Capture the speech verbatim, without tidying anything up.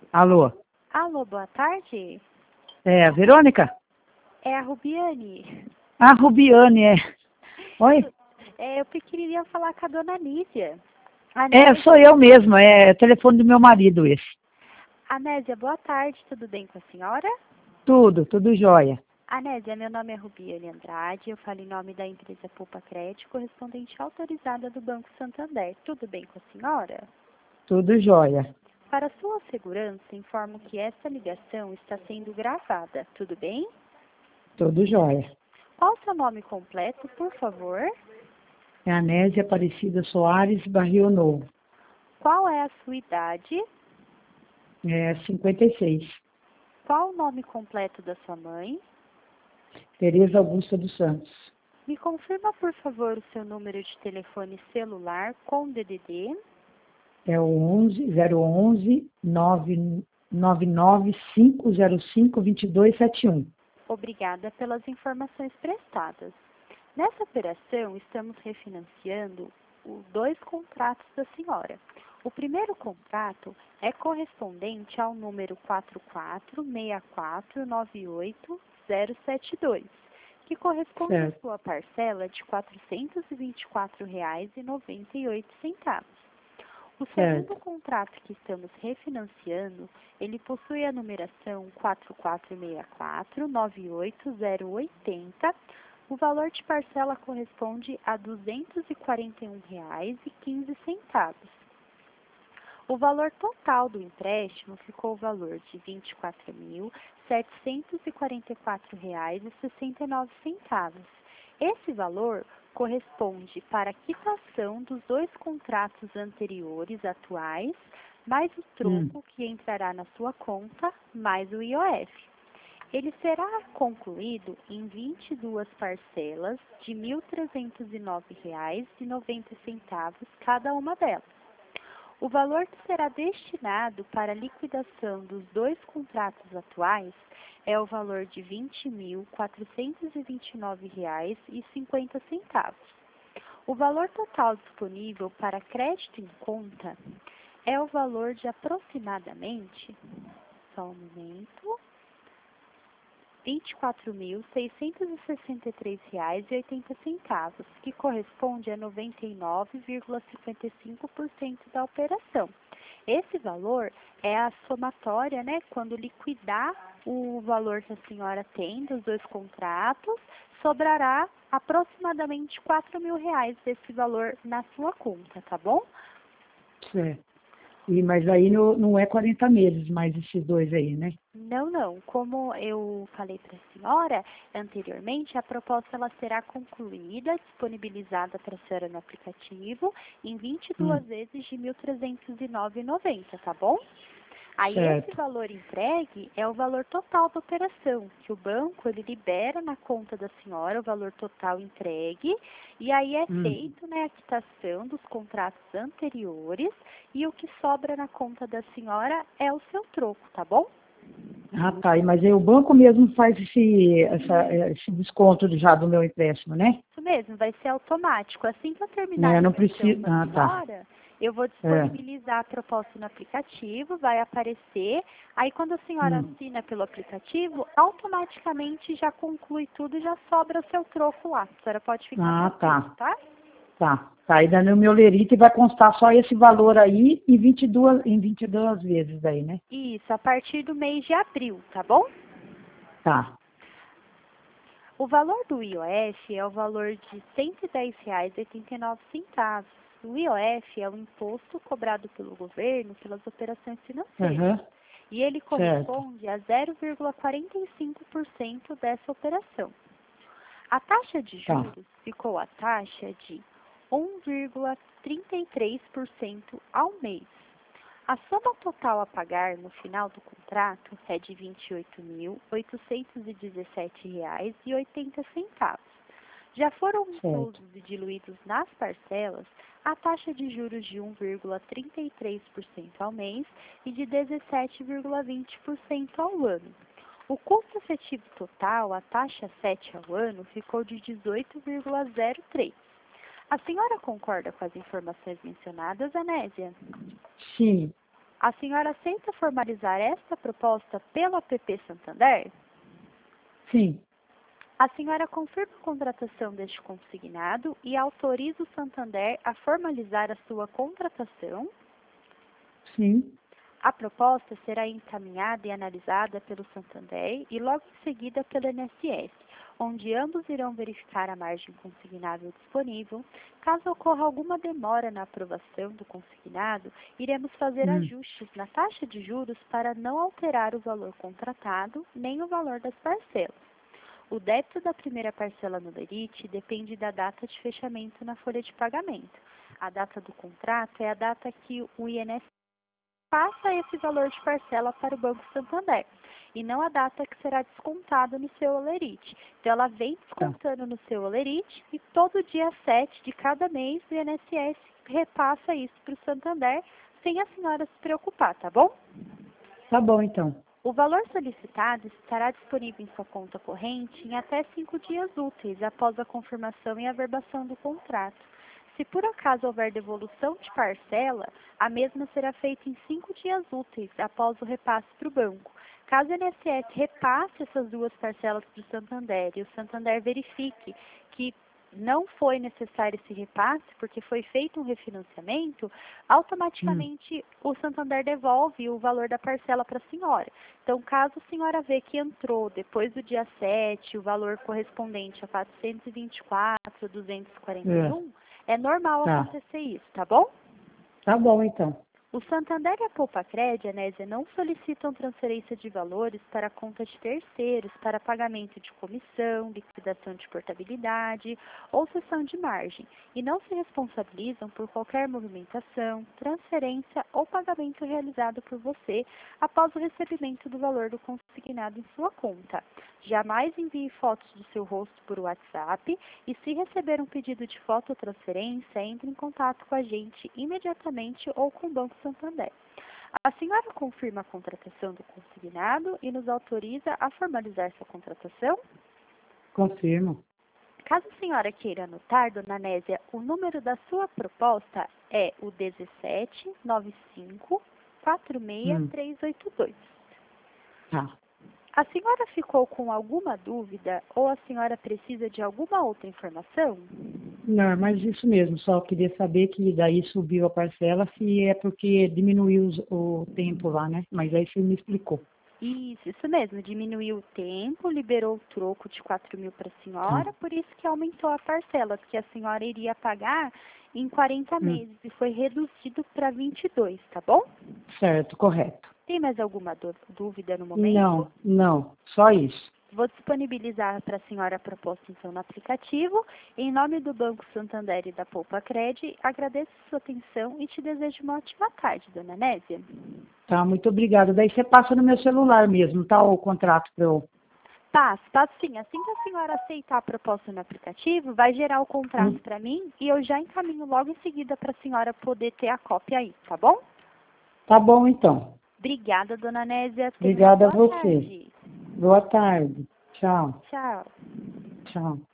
Alô? Alô, boa tarde. É a Verônica? É a Rubiane. A Rubiane, é. Oi? É, eu queria falar com a dona Nídia. A É, Nésia. sou eu mesma, é o telefone do meu marido esse. Anésia, boa tarde, tudo bem com a senhora? Tudo, tudo jóia. Anésia, meu nome é Rubiane Andrade, eu falo em nome da empresa Poupa Crédito, correspondente autorizada do Banco Santander. Tudo bem com a senhora? Tudo jóia. Para sua segurança, informo que esta ligação está sendo gravada. Tudo bem? Tudo jóia. Qual o seu nome completo, por favor? É Anésia Aparecida Soares Barrio Novo. Qual é a sua idade? É cinquenta e seis. Qual o nome completo da sua mãe? Tereza Augusta dos Santos. Me confirma, por favor, o seu número de telefone celular com D D D. É o onze zero onze nove nove cinco zero cinco dois dois sete um. Obrigada pelas informações prestadas. Nessa operação, estamos refinanciando os dois contratos da senhora. O primeiro contrato é correspondente ao número quatro quatro seis quatro nove oito zero sete dois, que corresponde Certo. à sua parcela de quatrocentos e vinte e quatro reais e noventa e oito centavos. O segundo Certo. contrato que estamos refinanciando, ele possui a numeração quatro quatro seis quatro nove oito zero oito zero. O valor de parcela corresponde a duzentos e quarenta e um reais e quinze centavos. O valor total do empréstimo ficou o valor de vinte e quatro mil setecentos e quarenta e quatro reais e sessenta e nove centavos. Esse valor corresponde para a quitação dos dois contratos anteriores atuais, mais o troco Hum. que entrará na sua conta, mais o I O F. Ele será concluído em vinte e duas parcelas de mil trezentos e nove reais e noventa centavos cada uma delas. O valor que será destinado para a liquidação dos dois contratos atuais é o valor de vinte mil quatrocentos e vinte e nove reais e cinquenta centavos. O valor total disponível para crédito em conta é o valor de aproximadamente, só um momento, vinte e quatro mil seiscentos e sessenta e três reais e oitenta centavos, que corresponde a noventa e nove vírgula cinquenta e cinco por cento da operação. Esse valor é a somatória, né, quando liquidar o valor que a senhora tem dos dois contratos, sobrará aproximadamente quatro mil reais desse valor na sua conta, tá bom? Certo. E, mas aí não, não é quarenta meses mais esses dois aí, né? Não, não. Como eu falei para a senhora anteriormente, a proposta ela será concluída, disponibilizada para a senhora no aplicativo, em vinte e duas Hum. vezes de mil trezentos e nove reais e noventa centavos, tá bom? Aí esse Certo. valor entregue é o valor total da operação, que o banco ele libera na conta da senhora o valor total entregue, e aí é Hum. feito, né, a quitação dos contratos anteriores, e o que sobra na conta da senhora é o seu troco, tá bom? Ah, tá. E, mas aí o banco mesmo faz esse, essa, esse desconto já do meu empréstimo, né? Isso mesmo, vai ser automático. Assim que eu terminar a Né, não ligação preciso. com a Ah, tá. senhora, eu vou É. disponibilizar a proposta no aplicativo, vai aparecer. Aí, quando a senhora Hum. assina pelo aplicativo, automaticamente já conclui tudo e já sobra o seu troco lá. A senhora pode ficar Ah, tranquila, tá. tá? Tá. Tá. Aí no meu lerite vai constar só esse valor aí e vinte e duas, em vinte e duas vezes daí, né? Isso, a partir do mês de abril, tá bom? Tá. O valor do I O F é o valor de cento e dez reais e oitenta e nove centavos. O I O F é o imposto cobrado pelo governo pelas operações financeiras. Aham. E ele Certo. corresponde a zero vírgula quarenta e cinco por cento dessa operação. A taxa de Tá. juros ficou a taxa de um vírgula trinta e três por cento ao mês. A soma total a pagar no final do contrato é de vinte e oito mil oitocentos e dezessete reais e oitenta centavos. Já foram Certo. inclusos e diluídos nas parcelas a taxa de juros de um vírgula trinta e três por cento ao mês e de dezessete vírgula vinte por cento ao ano. O custo efetivo total, a taxa sete ao ano, ficou de dezoito vírgula zero três. A senhora concorda com as informações mencionadas, Anésia? Sim. A senhora aceita formalizar esta proposta pelo app Santander? Sim. A senhora confirma a contratação deste consignado e autoriza o Santander a formalizar a sua contratação? Sim. A proposta será encaminhada e analisada pelo Santander e logo em seguida pelo I N S S, onde ambos irão verificar a margem consignável disponível. Caso ocorra alguma demora na aprovação do consignado, iremos fazer Hum. ajustes na taxa de juros para não alterar o valor contratado nem o valor das parcelas. O débito da primeira parcela no lerite depende da data de fechamento na folha de pagamento. A data do contrato é a data que o I N S S passa esse valor de parcela para o Banco Santander, e não a data que será descontado no seu olerite. Então, ela vem descontando no seu olerite e todo dia sete de cada mês o I N S S repassa isso para o Santander, sem a senhora se preocupar, tá bom? Tá bom, então. O valor solicitado estará disponível em sua conta corrente em até cinco dias úteis após a confirmação e averbação do contrato. Se por acaso houver devolução de parcela, a mesma será feita em cinco dias úteis após o repasse para o banco. Caso o I N S S repasse essas duas parcelas para o Santander e o Santander verifique que não foi necessário esse repasse, porque foi feito um refinanciamento, automaticamente hum. o Santander devolve o valor da parcela para a senhora. Então, caso a senhora vê que entrou depois do dia sete, o valor correspondente a quatrocentos e vinte e quatro, duzentos e quarenta e um, é, é normal tá. acontecer isso, tá bom? Tá bom, então. O Santander e a Poupa-Cred, Anésia, não solicitam transferência de valores para conta de terceiros para pagamento de comissão, liquidação de portabilidade ou cessão de margem e não se responsabilizam por qualquer movimentação, transferência ou pagamento realizado por você após o recebimento do valor do consignado em sua conta. Jamais envie fotos do seu rosto por WhatsApp e, se receber um pedido de foto ou transferência, entre em contato com a gente imediatamente ou com o Banco Santander. A senhora confirma a contratação do consignado e nos autoriza a formalizar sua contratação? Confirmo. Caso a senhora queira anotar, dona Nésia, o número da sua proposta é o dezessete, nove cinco, quatro seis três oito dois. Tá. A senhora ficou com alguma dúvida ou a senhora precisa de alguma outra informação? Não, mas isso mesmo, só queria saber que daí subiu a parcela, se é porque diminuiu os- o tempo lá, né? Mas aí você me explicou. Isso, isso mesmo, diminuiu o tempo, liberou o troco de quatro mil para a senhora, Tá. por isso que aumentou a parcela, porque a senhora iria pagar em quarenta Hum. meses e foi reduzido para vinte e dois, tá bom? Certo, correto. Tem mais alguma dú- dúvida no momento? Não, não, só isso. Vou disponibilizar para a senhora a proposta, então, no aplicativo. Em nome do Banco Santander e da Poupa-Cred, agradeço sua atenção e te desejo uma ótima tarde, dona Nésia. Tá, muito obrigada. Daí você passa no meu celular mesmo, tá? O contrato para eu... Passo, passo sim. Assim que a senhora aceitar a proposta no aplicativo, vai gerar o contrato Hum. para mim e eu já encaminho logo em seguida para a senhora poder ter a cópia aí, tá bom? Tá bom, então. Obrigada, dona Nésia. Tenha uma Obrigada a boa você. tarde. Boa tarde. Tchau. Tchau. Tchau.